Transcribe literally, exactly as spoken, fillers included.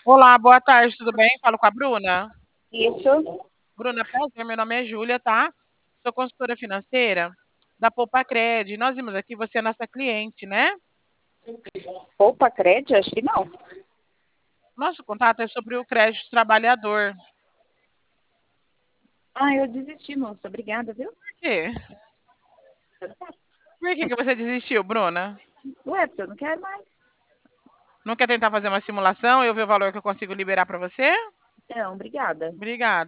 Olá, boa tarde, tudo bem? Falo com a Bruna. Isso. Bruna, prazer, meu nome é Júlia, tá? Sou consultora financeira da Poupa Cred. Nós vimos aqui, você é nossa cliente, né? Poupa crédito? Acho que não. Nosso contato é sobre o crédito trabalhador. Ah, eu desisti, moça. Obrigada, viu? Por quê? Por que que você desistiu, Bruna? Ué, porque eu não quero mais. Não quer tentar fazer uma simulação? Eu ver o valor que eu consigo liberar para você? Não, obrigada. Obrigada.